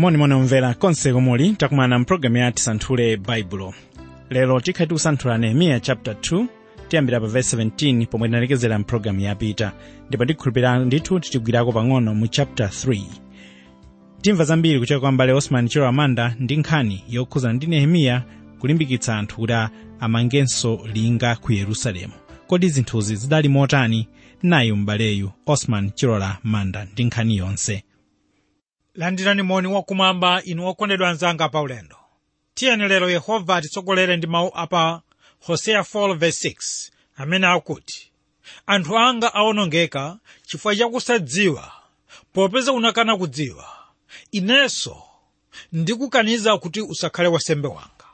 Moni omvera konse komuli takumana mpulogalamu ya tisanthule baibulo. Lero tikhala tikusanthula Nehemiya chapter 2 tiyambira pa verse 17 pomwe tinalekezera mpulogalamu yapita, ndipo ndikukhulupirira ndithu titigwirako pang'ono mu chapter 3. Timva zambiri kuchoka kwa mbale Osman Chiro Amanda ndi nkhani yokhuzana ndi Nehemiya kulimbikitsa anthu kuti amangenso linga ku Yerusalemu. Kodi zinthuzi zidali motani? Nayu mbaleyu Osman Chiro Amanda ndi nkhani yonse. Landirani moni wakumwamba inu okondedwa anzanga pa ulendo. Tiyeni lero Yehova atitsogolere ndi mawu apa Hosea 4:6 amene akuti, anthu anga awonongeka chifukwa chakusadziwa, popeza unakana kudziwa, inenso ndikukaniza kuti usakhale wansembe wanga.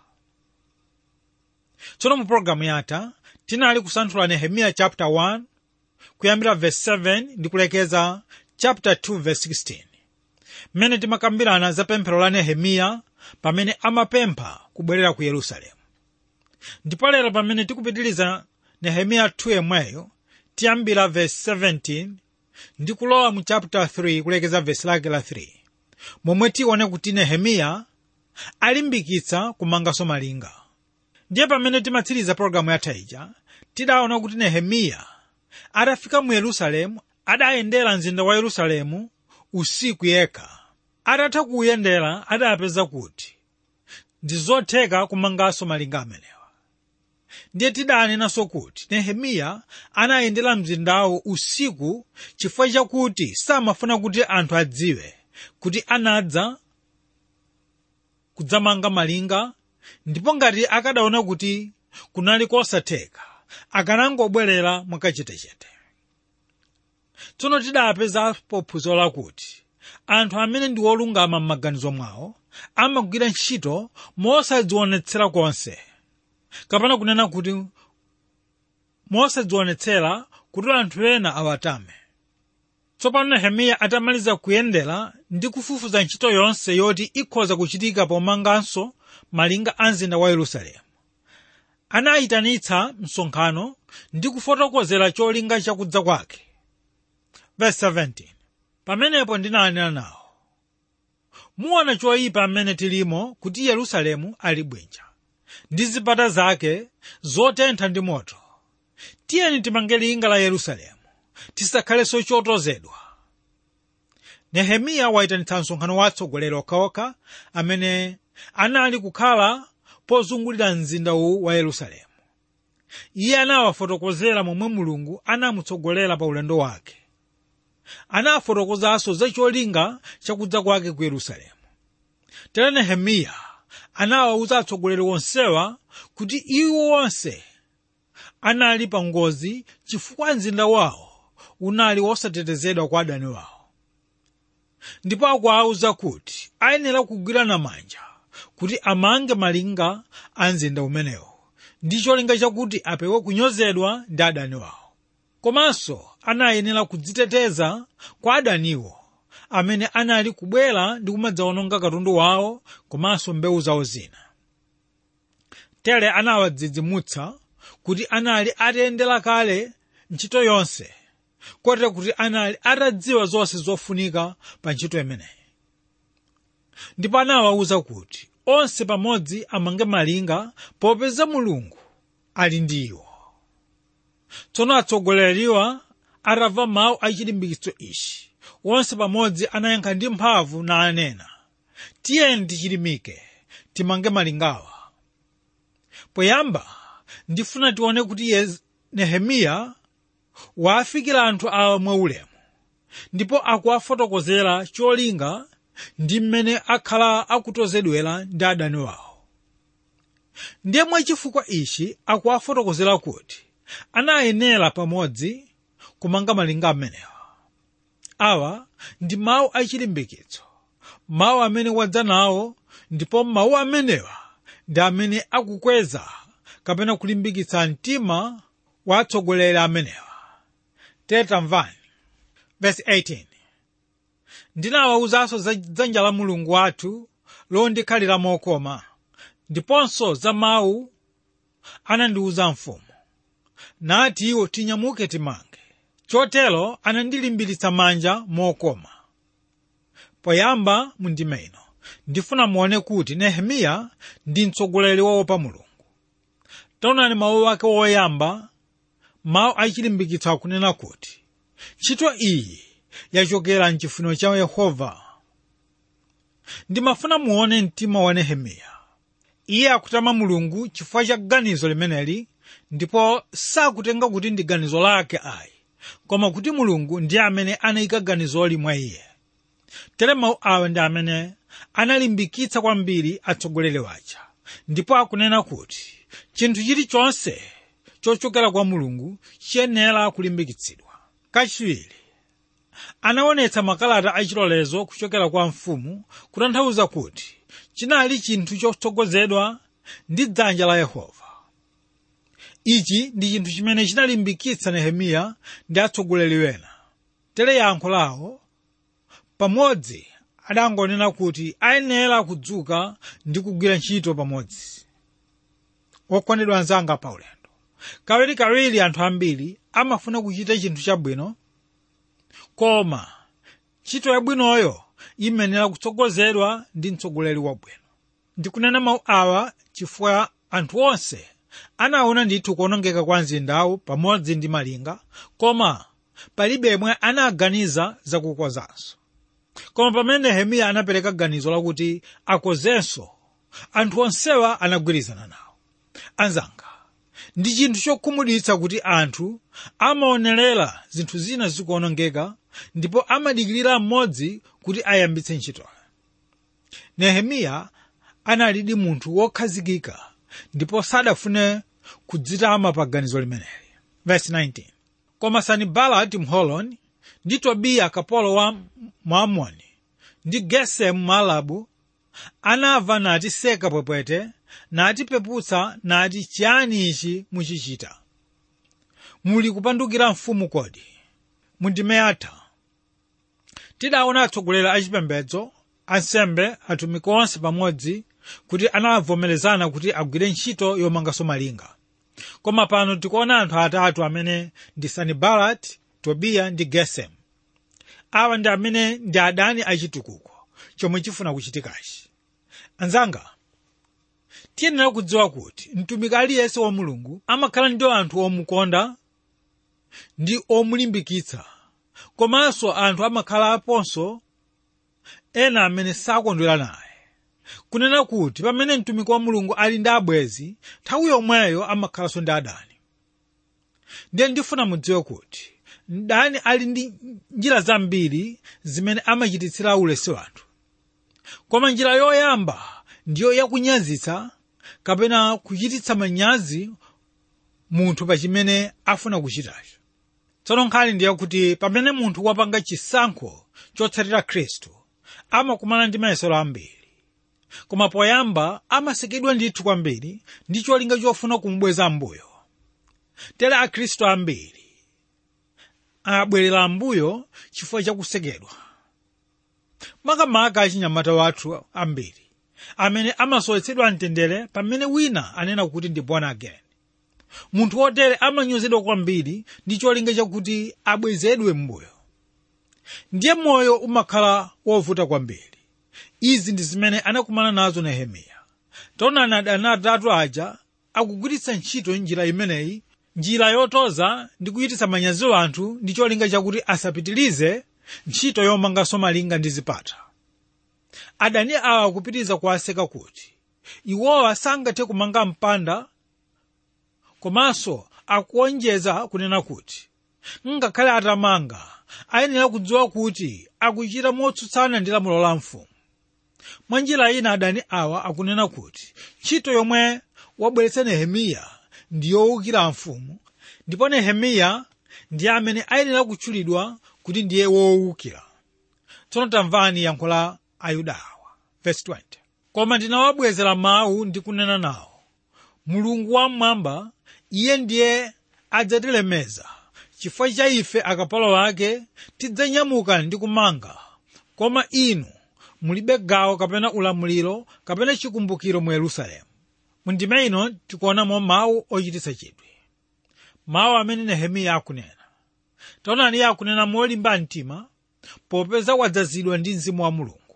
Tsono mu programu yatha tinali kusanthula Nehemiya chapter 1 kuyambira verse 7 ndi kulekeza chapter 2 verse 16. Mmene timakambirana za pemphero la Nehemiya pamene amapempha kubwerera ku Yerusalemu. Ndipo lero pamene tikupitiliza Nehemiya 2 yemweyo tiyambira verse 17 ndi kulowa mu chapter 3 kulekeza verse lake la 3, momwe tione kuti Nehemiya alimbikitsa kumanganso malinga. Ndiye pamene timatsiriza programu yatha ija tidaona kuti Nehemiya atafika mu Yerusalemu adayendera mzinda wa Yerusalemu usiku yekha. Atatha kuyendera adapeza kuti ndi zotheka kumanganso malinga amenewa. Ndiye tidanenanso kuti Nehemiya anayendera mzindawo usiku chifukwa chakuti samafuna kuti anthu adziwe kuti anadza kudzamanga malinga, ndipo ngati akadaona kuti kunali kosatheka akanangobwerera mwakachetechete. Tsono tidapeza phunziro lakuti anthu amene ndi olungama m'maganizo mwawo amagwira ntchito mosadzionetsera konse, kapena kunena kuti mosadzionetsera kuti anthu ena awatame. Tsopano Nehemiya atamaliza kuyendera ndi kufufuza ntchito yonse yoti ikhoza kuchitika pomanganso malinga a mzinda wa Yerusalemu, anayitanitsa msonkhano ndi kufotokozera cholinga chakudza kwake. Verse 17. Pamenepo ndinanena nawo, muona choyipa amene tilimo kuti Yerusalemu ali bwinja ndi zipata zake zotentha ndi moto. Tiyeni timange linga la Yerusalemu, tisakhalenso chotozedwa. Nehemiya wayitanitsa msonkhano wa atsogoleri okhaokha amene anali kukhala pozungulira mzinda uwu wa Yerusalemu. Iye anawafotokozera momwe Mulungu anamutsogolera pa ulendo wake. Anafotokozanso za cholinga chakudza kwake ku Yerusalemu. Tere Nehemiya anawawuza atsogoleri onsewa kuti iwo onse anali pa ngozi chifukwa mzinda wawo unali wosatetezedwa kwa adani wawo. Ndipo akuwawuza kuti ayenera kugwirana manja kuti amange malinga a mzinda umenewo ndi cholinga chakuti apewe kunyozedwa ndi adani wawo. Komanso anayenera kudziteteza kwa adaniwo amene anali kubwera ndi kumadzawononga katundu wawo komanso mbewu zawo zina. Tere anawadzidzimutsa kuti anali atayendera kale ntchito yonse, kotero kuti anali atadziwa zonse zofunika pa ntchito imeneyi. Ndipo anawawuza kuti onse pamodzi amange malinga popeza Mulungu ali ndi iwo. Tsono atsogoleriwa atamva mawu achilimbikitso ichi, onse pamodzi anayankha ndi mphamvu nanena, tiyeni tichilimike timange malingawa. Poyamba ndifuna tione kuti Nehemiya wafikira anthu awa mwaulemu, ndipo akuwafotokozera cholinga ndi mmene akhala akutozedwera ndi adani wawo. Ndiye mwachifukwa ichi akuwafotokozera kuti anayenera pamodzi kumanga malinga amenewa. Awa ndi mawu achilimbikitso, mawu amene wadza nawo, ndipo mawu amenewa ndi amene akukweza kapena kulimbikitsa mtima wa atsogoleri amenewa. Tamvani. Verse 18. Ndinawawuzanso za dzanja la Mulungu wathu londikhalira mokoma, ndiponso za mawu anandiwuza mfumu, nati iwo tinyamuke timange. Chotero anandilimbiritsa manja mokoma. Poyamba mundime ino ndifuna muone kuti Nehemiya ndi mtsogoleri woopa Mulungu. Taonani mawu ake woyamba, mawu achilimbikitsa kunena kuti ntchito iyi yachokera mchifuniro cha Yehova. Ndimafuna muone mtima wa Nehemiya. Iye akutama Mulungu chifukwa cha ganizo limeneli, ndipo sakutenga kuti ndi ganizo lake ayi, koma kuti Mulungu ndiye amene anayika ganizoli mwa iye. Tere mawu awa ndi amene analimbikitsa kwambiri atsogoleri waja, ndipo akunena kuti chinthu chilichonse chochokera kwa Mulungu chiyenera kulimbikitsidwa. Kachiwiri, anaonetsa makalata achilolezo kuchokera kwa mfumu, kutanthauza kuti chinali chinthu chotsogozedwa ndi dzanja la Yehova. Ichi ndi chinthu chimene chinalimbikitsa Nehemiya ndi atsogoleri wena. Tere yankho lawo pamodzi adangonena kuti ayenera kudzuka ndi kugwira ntchito pamodzi. Okondedwa anzanga pa ulendo, kawirikawiri anthu ambiri amafuna kuchita chinthu chabwino, koma ntchito yabwinoyo imenera kutsogozedwa ndi mtsogoleri wabwino. Ndikunena mawu awa chifukwa anthu onse anaona ndithu kuonongeka kwa mzindawu pamodzi ndi malinga, koma palibe yemwe anaganiza zakukozanso. Koma pamene Nehemiya anapereka ganizo lakuti akozenso, anthu onsewa anagwirizana nawo. Anzanga, ndi chinthu chokhumudwitsa kuti anthu amaonerera zinthu zina zikuonongeka ndipo amadikirira mmodzi kuti ayambitse ntchitoyo. Nehemiya analidi munthu wokhazikika ndipo sadafune kudzitama pa ganizo limeneli. Verse 19. Koma Sanibalati Mholoni ndi Tobiya kapolo wa Mwamoni ndi Gesemu Mwalabu anamva natiseka pwepwete, natipeputsa nati, chiyani ichi muchichita? Muli kupandukira mfumu kodi? Mundime yatha tidaona atsogoleri achipembedzo, ansembe, atumiki onse pamodzi kuti anavomerezana kuti agwire ntchito yomanganso malinga. Koma pano tikuona anthu atatu amene ndi Sanibalati, Tobiya ndi Gesemu. Awa ndi amene ndi adani achitukuko chomwe chifuna kuchitikachi. Anzanga, tiyenera kudziwa kuti mtumiki aliyense wa Mulungu amakhala ndi anthu omukonda ndi omulimbikitsa, komanso anthu amakhala aponso ena amene sakondwera naye. Kunena kuti pamene mtumiki wa Mulungu ali ndi abwezi, nthawi yomweyo amakhalanso ndi adani. Ndiye ndifuna mudziwe kuti mdani ali ndi njira zambiri zimene amachititsira ulesi wanthu. Koma njira yoyamba ndiyo yakunyazitsa kapena kuchititsa manyazi munthu pa chimene afuna kuchitacho. Tsono nkhani ndiye kuti pamene munthu wapanga chisankho chotsatira Khristu amakumana ndi mayesero ambiri. Koma poyamba amasekedwa ndithu kwambiri ndi cholinga chofuna kumubweza mbuyo. Tere Akhristu ambiri abwerera mbuyo chifukwa chakusekedwa. Makamaka achinyamata wathu ambiri amene amasowetsedwa mtendere pamene wina anena kuti ndi born again. Munthu wotere amanyozedwa kwambiri ndi cholinga chakuti abwezedwe mbuyo. Ndiye moyo umakhala wovuta kwambiri. Izi ndi zimene anakumana nazo Nehemiya. Taonani adani atatu aja akugwiritsa ntchito njira imeneyi, njira yotoza ndi kuchititsa manyazi anthu ndi cholinga chakuti asapitilize ntchito yomanganso malinga ndi zipata. Adani awa akupitiriza kuwaseka kuti iwowa sangathe kumanga mpanda, komanso akuonjeza kunena kuti ngakhale atamanga ayenera kudziwa kuti akuchita motsutsana ndi lamulo la mfumu. Mwa njira ina adani awa akunena kuti ntchito yomwe wabweretsa Nehemiya ndi yowukira mfumu, ndipo Nehemiya ndiye amene ayenera kutchulidwa kuti ndiye wowukira. Tsono tamvani yankho la Ayuda awa. Verse 20. Koma ndinawabwezera mawu ndi kunena nawo, Mulungu wamwamba iye ndiye adzatilemeza. Chifukwa cha ife akapolo ake tidzanyamuka ndi kumanga, koma inu mulibe gawo kapena ulamuliro kapena chikumbukiro mu Yerusalemu. Mundime ino tikuonamo mawu ochititsa chidwi, mawu amene Nehemiya akunena. Taonani iye akunena molimba mtima popeza wadzazidwa ndi Mzimu wa Mulungu.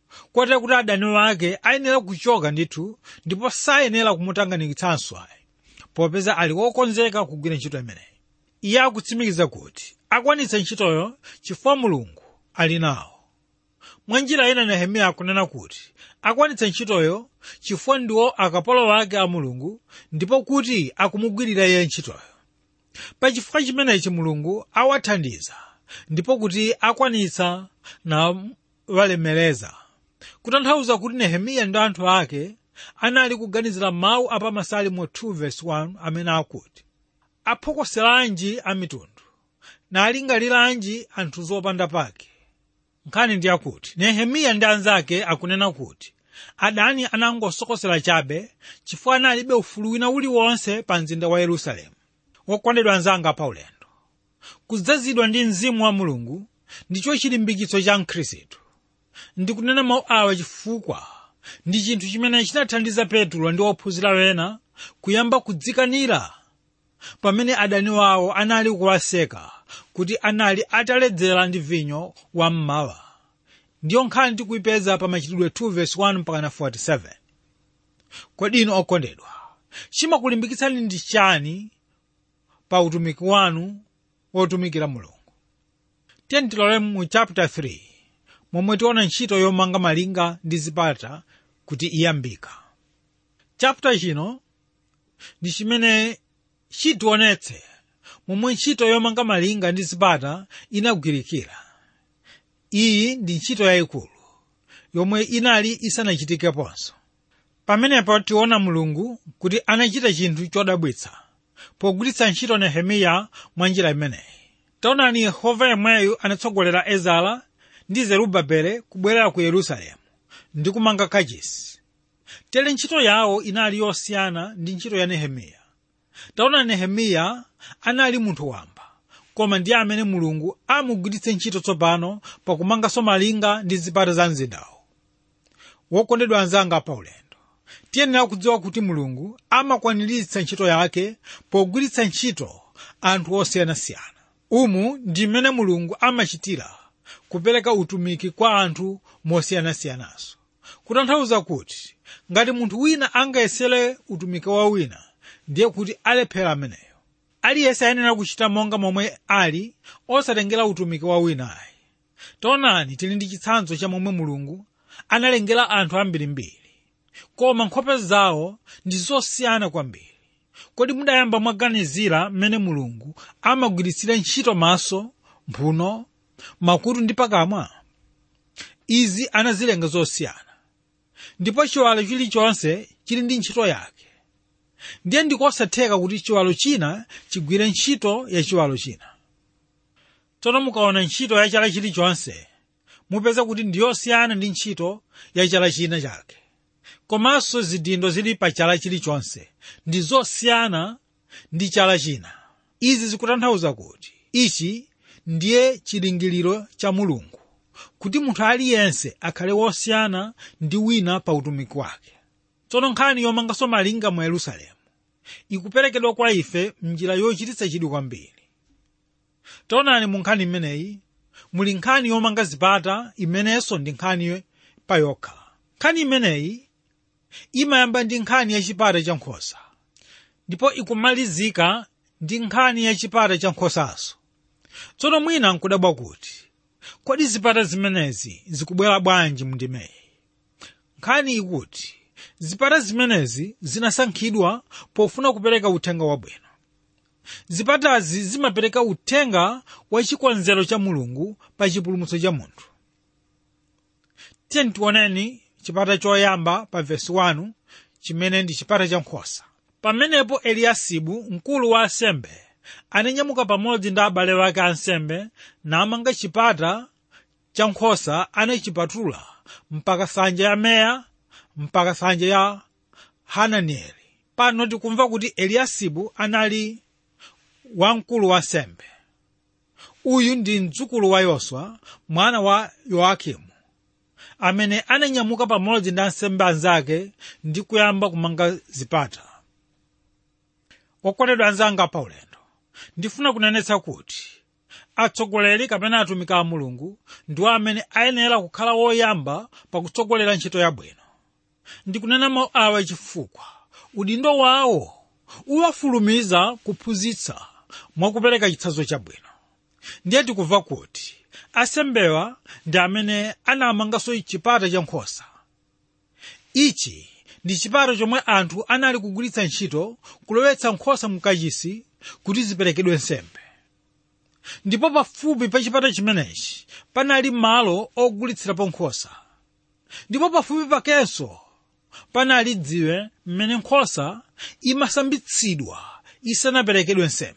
kotero kuti adani wake ayenera kuchoka ndithu ndipo sayenera kumutanganikitsanso ayi, popeza ali wokonzeka kugwira ntchito imeneyi. Iye akutsimikiza kuti akwanitsa ntchitoyo chifukwa Mulungu ali nawo. Mwa njira ina Nehemiya akunena kuti akwanitsa ntchitoyo chifukwa ndiwo akapolo wake a Mulungu ndipo kuti akumugwirira iye ntchitoyo. Pa chifukwa chimenechi Mulungu awathandiza ndipo kuti akwanitsa na walemereza, kutanthauza kuti Nehemiya ndi anthu ake anali kuganizira mawu a pa Masalimo 2:1 amene akuti, aphokoseranji a mitundu nalingaliranji anthu zopanda pake. Nkhani ndi akuti Nehemiya ndi anzake akunena kuti adani anangosokosera chabe chifukwa analibe ufulu wina uliwonse pa mzinda wa Yerusalemu. Wokondedwa anzanga pa ulendo, kudzazidwa ndi mzimu wa Mulungu ndicho chilimbikitso cha Mkhristu. Ndikunena mawu awa chifukwa ndi chinthu chimene chinathandiza Petro ndi ophunzira wena kuyamba kudzikanira pamene adani wawo anali kuwaseka kuti anali ataledzera ndi vinyo wa mmawa. Ndiyo nkhani tikuyipeza pa Machitidwe 2:1-47. Kodi inu okondedwa, chimakulimbikitsani ndi chani pa utumiki wanu wotumikira Mulungu? Tiyeni tilole mu chapter 3 momwe tiona ntchito yomanga malinga ndi zipata kuti iyambika. Chapter chino ndi chimene chitionetse momwe ntchito yomanga malinga ndi zipata inagwirikira. Iyi ndi ntchito yayikulu yomwe inali isanachitikeponso. Pamenepo tiona Mulungu kuti anachita chinthu chodabwitsa pogwiritsa ntchito Nehemiya mwa njira imeneyi. Taonani Yehova yemweyu anatsogolera Ezara ndi Zerubabele kubwerera ku Yerusalemu ndi kumanga kachisi. Tere ntchito yawo inali yosiyana ndi ntchito ya Nehemiya. Taona Nehemiya anali munthu wamba, koma ndiye amene Mulungu amugwiritse ntchito tsopano pakumanganso malinga ndi zipata za mzindawo. Wokondedwa anzanga pa ulendo, tiyenera kudziwa kuti Mulungu amakwaniritsa ntchito yake pogwiritsa ntchito anthu osiyanasiyana. Umu ndi mmene Mulungu amachitira kupereka utumiki kwa anthu mosiyanasiyananso. Kutanthauza kuti ngati munthu wina angayesere utumiki wa wina, ndiye kuti alephera ameneyo. Aliyense ayenera kuchita monga momwe ali, osatengera utumiki wa wina ayi. Taonani tili ndi chitsanzo cha momwe Mulungu analengera anthu ambirimbiri, koma nkhope zawo ndi zosiyana kwambiri. Kodi mudayamba mwaganizira mmene Mulungu amagwiritsira ntchito maso, mphuno, makutu ndi pakamwa? Izi anazilenga zosiyana, ndipo chiwalo chilichonse chili ndi ntchito yake. Ndiye ndikosatheka kuti chiwalo china chigwire ntchito ya chiwalo china. Tsono mukaona ntchito ya chala chilichonse, mupeza kuti ndiyosiyana ndi ntchito ya chala china chake. Komanso zidindo zili pa chala chilichonse ndi zosiyana ndi chala china. Izi zikutanthauza kuti ichi ndiye chilingiriro cha Mulungu, kuti munthu aliyense akhale wosiyana ndi wina pa utumiki wake. Tsono nkhani yomanganso malinga mu Yerusalemu ikuperekedwa kwa ife m'njira yochititsa chidwi kwambiri. Taonani mu nkhani imeneyi muli nkhani yomanga zipata imenenso ndi nkhani pa yokha. Nkhani imeneyi imayamba ndi nkhani ya chipata cha nkhosa, ndipo ikumalizika ndi nkhani ya chipata cha nkhosaso. Tsono mwina nkudabwa kuti kodi zipata zimenezi zikubwera bwanji mu ndimeyi? Nkhani ikuti zipata zimenezi zinasankhidwa pofuna kupereka uthenga wabwino. Zipatazi zimapereka uthenga wa chikonzero cha Mulungu pa chipulumutso cha munthu. Tiyeni tioneni chipata choyamba pa verse 1 chimene ndi chipata cha nkhosa. Pamenepo Eliyasibu mkulu wa ansembe ananyamuka pamodzi ndi abale wake ansembe namanga chipata cha nkhosa, anachipatula mpaka nsanja ya Meya mpaka nsanja ya Hananieli. Pano tikumva kuti Eliyasibu anali wamkulu wa ansembe. Uyu ndi mdzukulu wa Yoswa mwana wa Yoakimu, amene ananyamuka pamodzi ndi ansembe anzake ndi kuyamba kumanga zipata. Okondedwa anzanga pa ulendo, ndifuna kunenetsa kuti atsogoleri kapena atumiki a Mulungu ndiwo amene ayenera kukhala woyamba pakutsogolera ntchito yabwino. Ndikunena mawu awa chifukwa udindo wawo uwafulumiza kuphunzitsa mwakupereka chitsanzo chabwino. Ndiye tikumva kuti asembewa ndi amene anamanganso chipata cha nkhosa. Ichi ndi chipata chomwe anthu anali kugwiritsa ntchito kulowetsa nkhosa mkachisi kuti ziperekedwe nsembe. Ndipo pafupi pa chipata chimenechi panali malo ogulitsirapo nkhosa. Ndipo pafupi pakenso panali dziwe mmene nkhosa imasambitsidwa isanaperekedwe nsembe.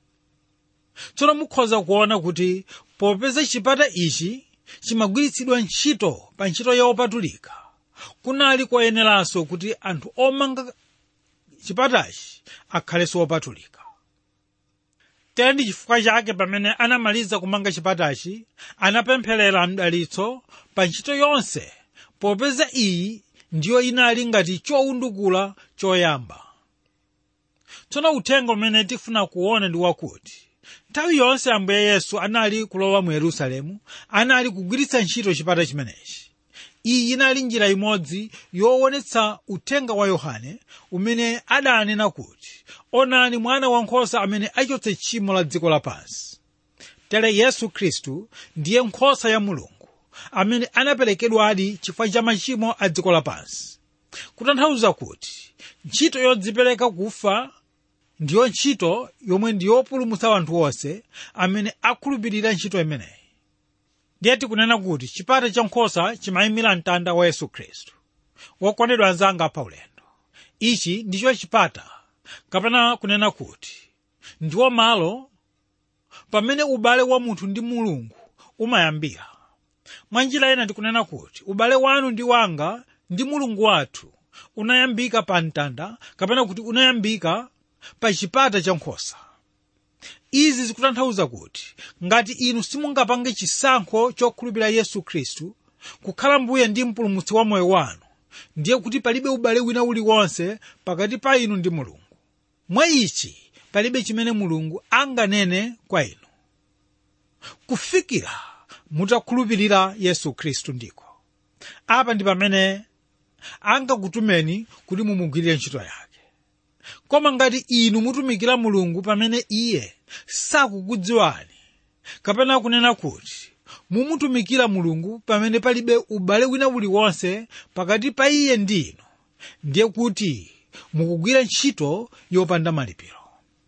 Tsono mukhoza kuona kuti popeza chipata ichi chimagwiritsidwa ntchito pa ntchito yopatulika, kunali koyeneranso kuti anthu omanga chipatachi akhalenso opatulika. Tere ndi chifukwa chake pamene anamaliza kumanga chipatachi anapempherera mdalitso pa ntchito yonse, popeza iyi ndiyo inali ngati chowundukula choyamba. Tsono uthenga umene tifuna kuona ndi wakuti nthawi yonse Ambuye Yesu anali kulowa mu Yerusalemu anali kugwiritsa ntchito chipata chimenechi. Iyi inali njira imodzi yoonetsa uthenga wa Yohane umene adanena kuti, onani mwana wankhosa amene achotse tchimo la dziko lapansi. Tere Yesu Khristu ndiye nkhosa ya Mulungu amene anaperekedwadi chifukwa cha machimo a dziko lapansi. Kutanthauza kuti ntchito yodzipereka kufa ndiyo ntchito yomwe ndiyopulumutsa anthu onse amene akhulupirira ntchito imeneyi. Ndiye tikunena kuti chipata cha nkhosa chimayimira mtanda wa Yesu Khristu. Wokondedwa anzanga pa ulendo, ichi ndicho chipata, kapena kunena kuti ndiwo malo pamene ubale wa munthu ndi Mulungu umayambira. Mwa njira ina tikunena kuti ubale wanu ndi wanga ndi Mulungu wathu unayambika pa mtanda, kapena kuti unayambika pa chipata cha nkhosa. Izi zikutanthauza kuti ngati inu simungapange chisankho chokhulupirira Yesu Khristu kukhala mbuye ndi mpulumutsi wa moyo wanu, ndiye kuti palibe ubale wina uliwonse pakati pa inu ndi Mulungu. Mwa ichi palibe chimene Mulungu anganene kwa inu kufikira mutakhulupirira Yesu Khristu. Ndiko apa ndi pamene angakutumeni kuti mumugwirire ntchito yake. Koma ngati inu mutumikira Mulungu pamene iye sakukudziwani, kapena kunena kuti mumutumikira Mulungu pamene palibe ubale wina uliwonse pakati pa iye ndi inu, ndiye kuti mukugwira ntchito yopanda malipiro.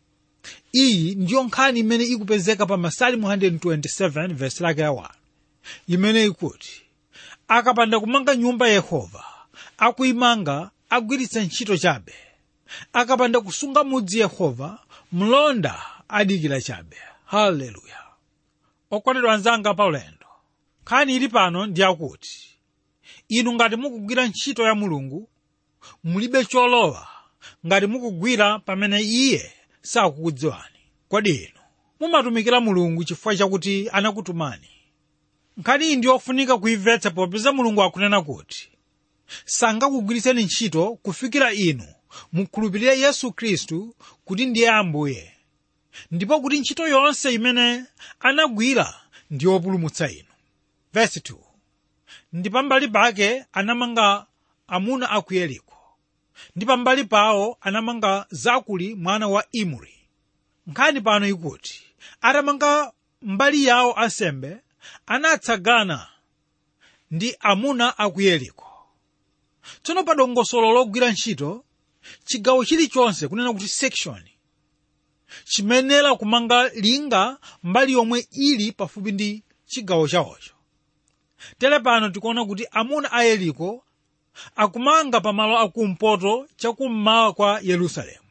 Iyi ndiyo nkhani imene ikupezeka pa Masalimo 127 verse lake la 1, imene ikuti, akapanda kumanga nyumba Yehova akuyimanga agwiritsa ntchito chabe, akapanda kusunga mudzi Yehova mlonda adikira chabe. Haleluya. Okondedwa anzanga pa ulendo, nkhani ili pano ndi akuti inu ngati mukugwira ntchito ya Mulungu mulibe cholowa ngati mukugwira pamene iye sakukudziwani. Kodi inu mumatumikira Mulungu chifukwa chakuti anakutumani? Nkhani iyi ndiyofunika kuimvetsa popeza Mulungu akunena kuti sangakugwiritseni ntchito kufikira inu mukhulupirire Yesu Khristu kuti ndiye Ambuye, ndipo kuti ntchito yonse imene anagwira ndiyopulumutsa inu. Verse 2, ndi pambali pake anamanga amuna a ku Yeriko, ndi pambali pawo anamanga Zakuri mwana wa Imri. Nkhani pano ikuti atamanga mbali yawo ansembe anatsagana ndi amuna a ku Yeriko. Tsono pa dongosolo logwira ntchito, chigawo chilichonse kunena kuti section chimenera kumanga linga mbali yomwe ili pafupi ndi chigawo chawocho. Tere pano tikuona kuti amuna a Yeriko akumanga pamalo akumpoto chakummawa kwa Yerusalemu.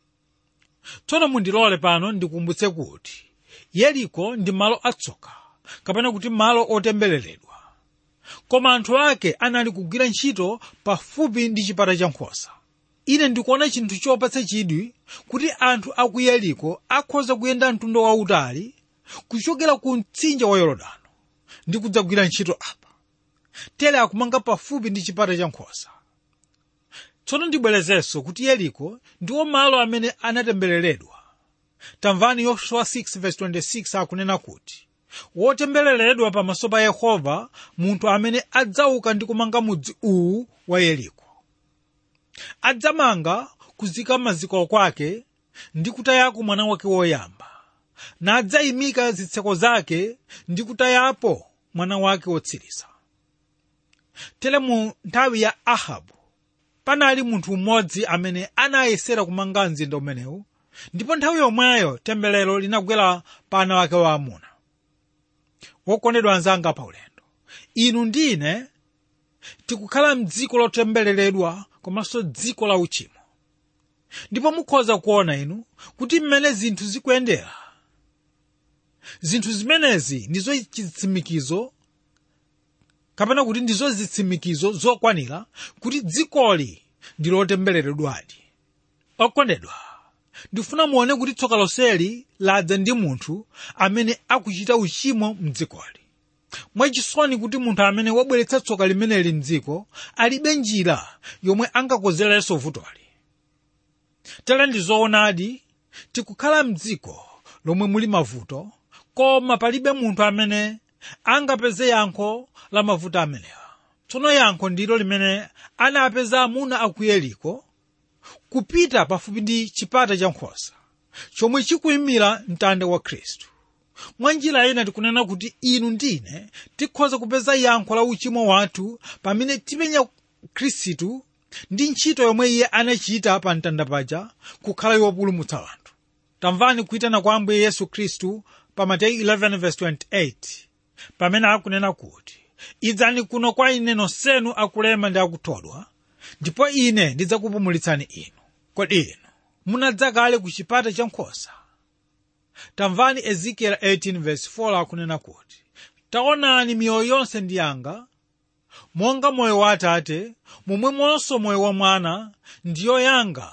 Tsono mundilole pano ndikumbutse kuti Yeriko ndi malo atsoka, kapena kuti malo otembereredwa, koma anthu ake anali kugwira ntchito pafupi ndi chipata cha nkhosa. Ine ndikuona chinthu chopatsa chidwi kuti anthu a ku Yeriko akhoza kuyenda mtunda wautali kuchokera ku mtsinje wa Yorodano ndi kudzagwira ntchito apa. Tere akumanga pafupi ndi chipata cha nkhosa. Tsono ndibwerezenso kuti Yeriko ndiwo malo amene anatembereredwa. tamvani Yoswa 6:26 akunena kuti wotembereredwa pamaso pa Yehova munthu amene adzauka ndi kumanga mudzi uwu wa Yeriko. Adzamanga kuzika maziko kwake ndi kutayako mwana wake woyamba, nadzayimika zitseko zake ndi kutayapo mwana wake wotsiriza. Tere mu nthawi ya Ahabu panali munthu mmodzi amene anayesera kumanga mzinda umenewu, ndipo nthawi yomweyo temberero linagwera pa ana wake waamuna. Wokondedwa anzanga pa ulendo, inu ndi ine tikukhala m'dziko lotembereredwa komanso dziko la uchimo. Ndipo mukhoza kuona inu kuti mmene zinthu zikuyendera, zinthu zimenezi ndizo chitsimikizo kapena kuti ndizo zitsimikizo zokwanira kuti dzikoli ndi lotembereredwadi. Okondedwa, ndifuna muone kuti tsoka lonseli ladza ndi munthu amene akuchita uchimo m'dzikoli. Mwachisoni kuti munthu amene wabweretsa tsoka limeneli m'dziko alibe njira yomwe angakonzerenso vutoli. Tere ndizoonadi tikukhala m'dziko lomwe muli mavuto, koma palibe munthu amene angapeze yankho la mavuto amenewa. Tsono yankho ndilo limene anapeza amuna a ku Yeriko kupita pafupi ndi chipata cha nkhosa chomwe chikuyimira mtanda wa Khristu. Mwa njira ina tikunena kuti inu ndine tikhoza kupeza yankho la uchimo wathu pamene tipenya Khristu ndi ntchito yomwe iye anachita pa mtanda paja kukhala yopulumutsa anthu. Tamvani kuyitana kwa Ambuye Yesu Khristu pa Mateyu 11:28 pamene akunena kuti idzani kuno kwa ine nonsenu akulema ndi akuthodwa, ndipo ine ndidzakupumulitsani inu. Kodi inu munadzakale ku chipata cha nkhosa? Tamvani Ezekiel 18:4 akunena kuti taonani miyoyo yonse ndi yanga, monga moyo wa Atate momwemonso moyo wa Mwana ndiyo yanga,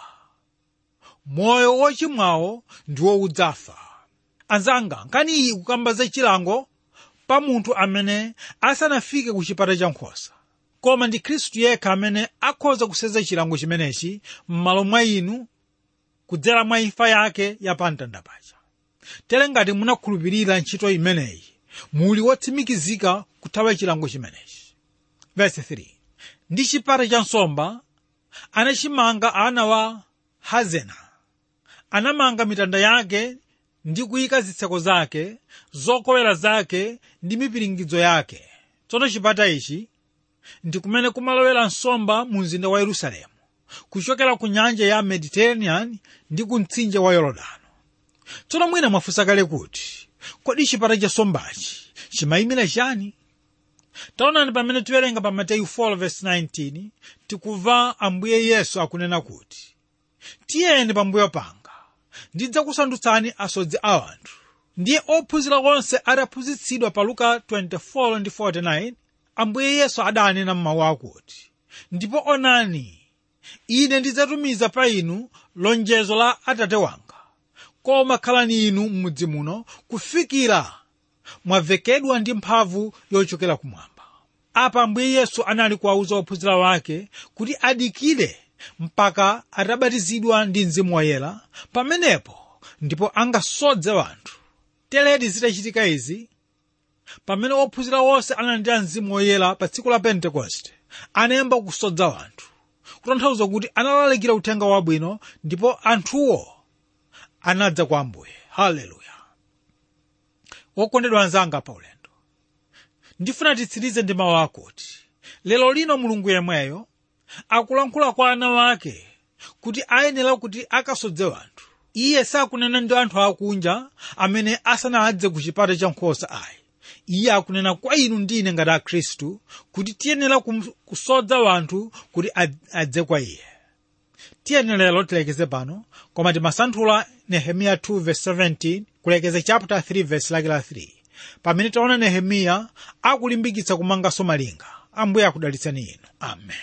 moyo wochimwawo ndiwo udzafa. Anzanga, nkhani iyi ikukamba za chilango pa munthu amene asanafike ku chipata cha nkhosa, koma ndi Khristu yekha amene akhoza kuseza chilango chimenechi m'malo mwa inu kudzera mwa imfa yake ya pa mtanda paja. Tere ngati munakhulupirira ntchito imeneyi, muli wotsimikizika kuthawa chilango chimenechi. Verse 3. Ndi chipata cha nsomba anachimanga ana wa Hazena. Anamanga mitanda yake ndi kuyika zitseko zake, zokowera zake ndi mipiringidzo yake. Tsono chipata ichi ndi kumene kumalowera nsomba mu mzinda wa Yerusalemu, kuchokera ku nyanja ya Mediterranean ndi ku mtsinje wa Yorodano. Tsono mwina mwafunsa kale kuti kodi chipata cha nsombachi chimayimira chani? Taonani pamene tiwerenga pa Mateyu 4:19 tikumva Ambuye Yesu akunena kuti tiyeni pambuyo panga ndidzakusandutsani asodzi a anthu. Ndiye ophunzira onse adaphunzitsidwa pa Luka 24:49 Ambuye Yesu adanena m'mawu akuti ndipo onani ine ndidzatumiza pa inu lonjezo la Atate wanga, koma khalani inu m'mudzi muno kufikira mwavekedwa ndi mphamvu yochokera kumwamba. Apa Ambuye Yesu anali kuwauza ophunzira wake kuti adikire mpaka atabatizidwa ndi Mzimu Woyera, pamenepo ndipo angasodze anthu. Teledi zitachitika izi, pamene ophunzira onse analandira Mzimu Woyera pa tsiku la Pentekoste, anayamba kusodza anthu, kutanthauza kuti analalikira uthenga wabwino, ndipo anthuwo anadza kwa Ambuye. Haleluya! Wokondedwa anzanga pa ulendo, ndifuna titsirize ndi mawu akuti lero lino Mulungu yemweyo akulankhula kwa ana wake kuti ayenera kuti akasodze anthu. Iye sakunena ndi anthu akunja amene asanadze ku chipata cha nkhosa ayi. Iye akunena kwa inu ndine ngati a Khristu kuti tiyenera kusodza anthu kuti adze kwa iye. Tiyeni lero tilekeze pano, koma timasanthula Nehemiya 2:17 kulekeza chapter 3:3 pamene taona Nehemiya akulimbikitsa kumanganso malinga. Ambuye akudalitsani inu. Amen.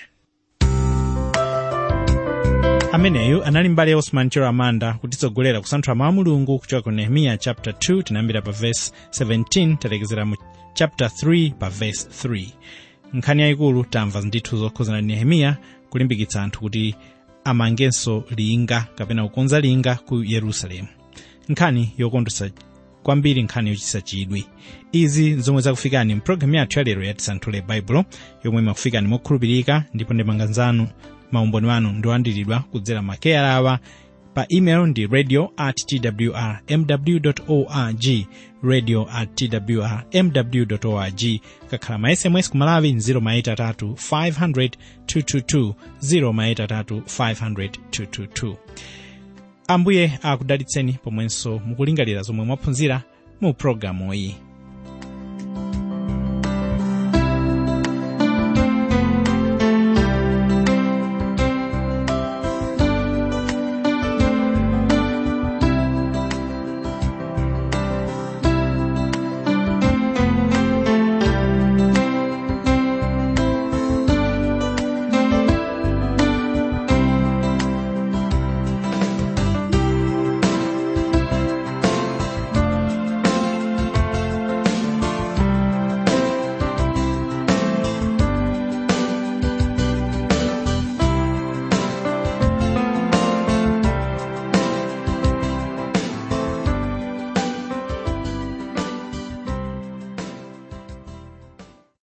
Ameneyu anali mbali ya Osman Chero Amanda kutitsogolera kusanthula mawu a Mulungu kuchoka ku Nehemiya chapter 2 tinayambira pa verse 17 talekezera mu chapter 3 pa verse 3. Nkhani yayikulu tamva ndithu zokhuzana ndi Nehemiya kulimbikitsa anthu kuti amangenso linga kapena kukonza linga ku Yerusalemu. nkhani yokondwetsa kwambiri, nkhani yochititsa chidwi. Izi zomwe zakufikani mpulogalamu yathu yalero ya Tisanthule Baibulo, yomwe imakufikani mokhulupirika ndipo ndemanga zanu maumboni wanu ndiwandiridwa kudzera makeyala awa. Pa email ndi radio@twrmw.org, radio@twrmw.org. kakhala ma SMS ku Malawi 083 500 222, 083 500 222. Ambuye akudalitseni pomwenso mukulingalira zomwe mwaphunzira mu programu iyi.